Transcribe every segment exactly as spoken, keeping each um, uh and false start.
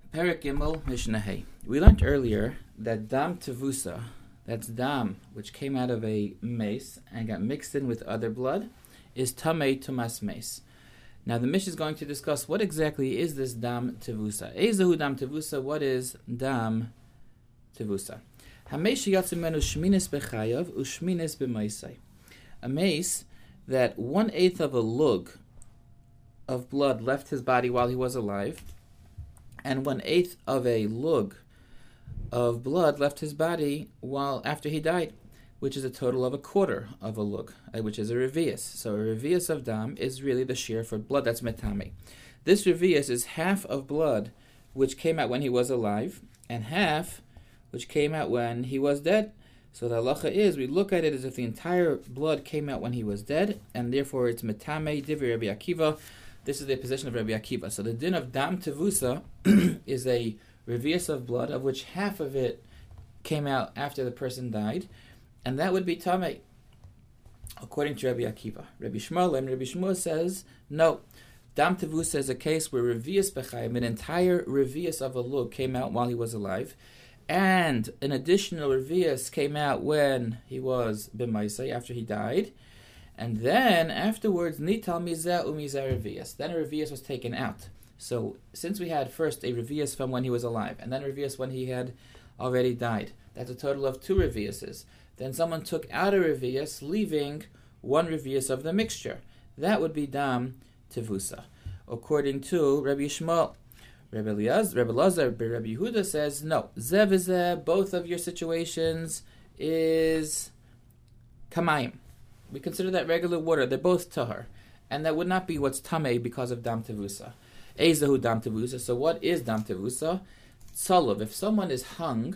Perek Gimel Mishnah Hey. We learned earlier that dam tevusa, that's dam which came out of a mace and got mixed in with other blood, is tamei tumas mace. Now the Mishnah is going to discuss what exactly is this dam tevusa. Ezehu dam tevusa, what is dam tevusa? Hamesh yatsu menu shminis bechayav ushminis b'maisai. A mace that one eighth of a lug of blood left his body while he was alive, and one eighth of a lug of blood left his body while after he died, which is a total of a quarter of a lug, which is a revius. So a revius of dam is really the shear for blood that's metame. This revius is half of blood which came out when he was alive, and half which came out when he was dead. So the halacha is, we look at it as if the entire blood came out when he was dead, and therefore it's metame divrei Rabbi Akiva. This is the position of Rabbi Akiva. So the din of dam tevusa is a revius of blood, of which half of it came out after the person died, and that would be tamei, according to Rabbi Akiva. Rabbi Shmuel and Rabbi Shmuel says, no, dam tevusa is a case where revius b'chayim, an entire revius of a lug came out while he was alive, and an additional revius came out when he was b'maisai, after he died. And then afterwards, nital mizeh umizeh revius. Then a revius was taken out. So since we had first a revius from when he was alive, and then a revius when he had already died, that's a total of two reviuses. Then someone took out a revius, leaving one revius of the mixture. That would be dam tevusa, according to Rabbi Shmuel. Rabbi Eliezer, Rabbi Lazar, Rabbi Yehuda says no. Zeh v'zeh, both of your situations is kamayim. We consider that regular water. They're both tahar. And that would not be what's tamei because of dam tevusa. Ezehu dam tevusa. So what is dam tevusa? Tzalav. If someone is hung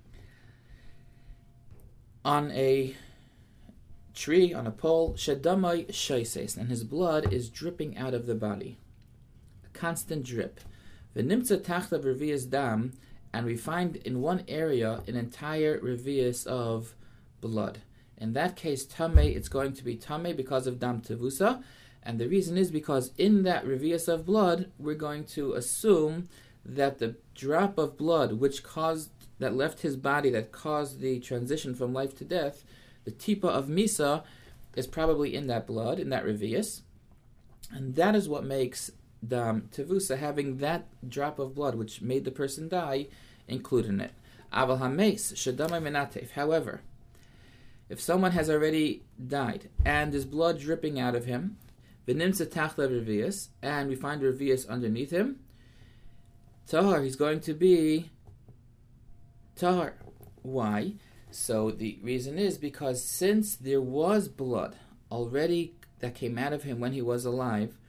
on a tree, on a pole, shedamai shaises, and his blood is dripping out of the body. A constant drip. V'nimtza tachtav revius dam, and we find in one area an entire revius of blood. In that case, tamei, it's going to be tamei because of dam tevusa, and the reason is because in that revius of blood, we're going to assume that the drop of blood which caused, that left his body, that caused the transition from life to death, the tipa of misa, is probably in that blood, in that revius, and that is what makes dam tevusa, having that drop of blood which made the person die, included in it. Aval hameis shedamai menatef. However, if someone has already died and there's blood dripping out of him, v'nimtza tachla revius, and we find revius underneath him, tahar, he's going to be tahar. Why? So the reason is because since there was blood already that came out of him when he was alive,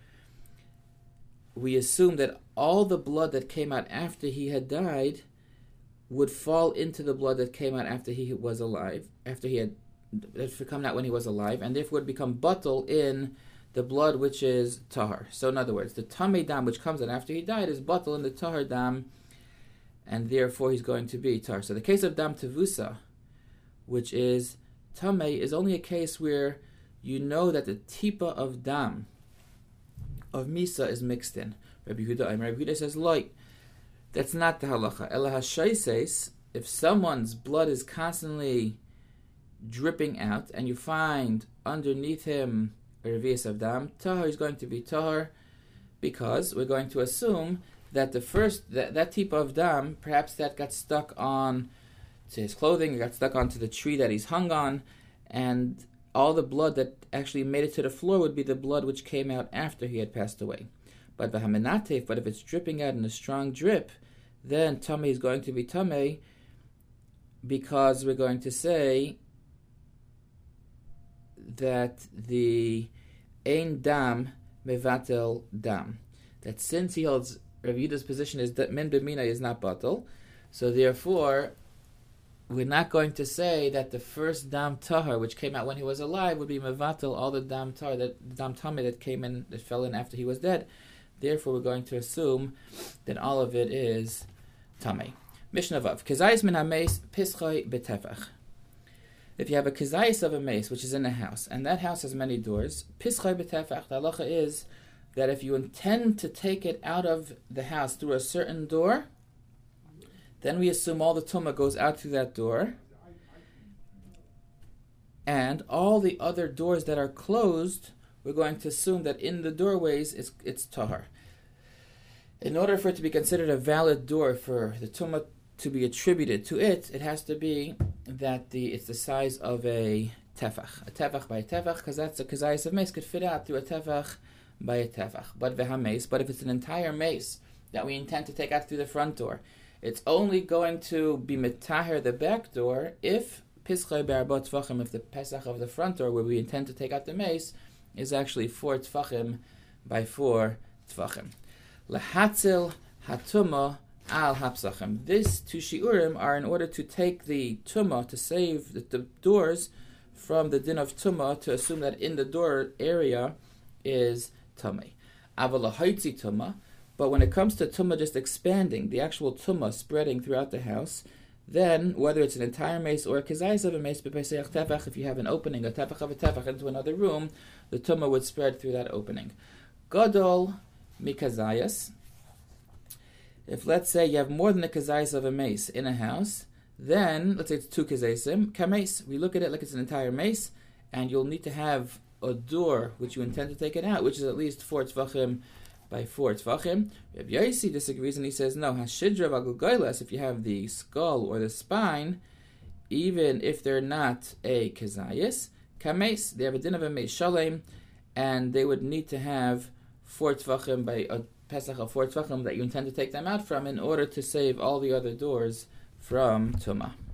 we assume that all the blood that came out after he had died would fall into the blood that came out after he was alive, after he had that come out when he was alive, and therefore would become batal in the blood which is tahar. So in other words, the tamei dam which comes out after he died is batal in the tahar dam, and therefore he's going to be tahar. So the case of dam tevusa, which is tamei, is only a case where you know that the tipa of dam, of misa, is mixed in. Rabbi Yehuda, and Rabbi Yehuda says, like, that's not the halacha. Ela hashaises, if someone's blood is constantly dripping out, and you find underneath him a revius of dam, tahar is going to be tahar, because we're going to assume that the first, that, that type of dam, perhaps that got stuck on to his clothing, it got stuck onto the tree that he's hung on, and all the blood that actually made it to the floor would be the blood which came out after he had passed away. But v'hamenatef, but if it's dripping out in a strong drip, then tamei is going to be tamei, because we're going to say that the ein dam mevatel dam, that since he holds Rav Yehuda's position is that min b'mina is not batal, so therefore we're not going to say that the first dam tahar which came out when he was alive would be mevatel all the dam tahar, that dam tamei that came in, that fell in after he was dead. Therefore we're going to assume that all of it is tamei. Mishnah Vav, kezayis min hameis pischai betefach. If you have a kezayis of a mace which is in a house, and that house has many doors, pischai betefach, the halacha is that if you intend to take it out of the house through a certain door, then we assume all the tumah goes out through that door, and all the other doors that are closed, we're going to assume that in the doorways it's, it's tahar. In order for it to be considered a valid door for the tumah to be attributed to it, it has to be that the it's the size of a tefach, a tefach by a tefach, because that's a kazayas of mace could fit out through a tefach by a tefach. But vehames, but if it's an entire mace that we intend to take out through the front door, it's only going to be metaher the back door if pischai be'arbot tefachim, if the pesach of the front door where we intend to take out the mace is actually four tefachim by four tefachim. Lahatzil hatuma al hapsachim. These two shiurim are in order to take the tumah, to save the, the doors from the din of tumah, to assume that in the door area is tumah. Aval lahaitzi tumah. But when it comes to tumah just expanding, the actual tumah spreading throughout the house, then whether it's an entire mace or a kazayis of a mace, if you have an opening, a tefach of a tefach into another room, the tumah would spread through that opening. Gadol mikazayas. If, let's say, you have more than a kazayis of a mace in a house, then, let's say it's two kazayisim, kames, we look at it like it's an entire mace, and you'll need to have a door which you intend to take it out, which is at least four tefachim by four tefachim. Rav Yossi disagrees, and he says, no, hashidra v'agulgoylas, if you have the skull or the spine, even if they're not a kazayis, kames, they have a din of a mace shalem, and they would need to have four tefachim by a pesach of four tefachim that you intend to take them out from in order to save all the other doors from tumah.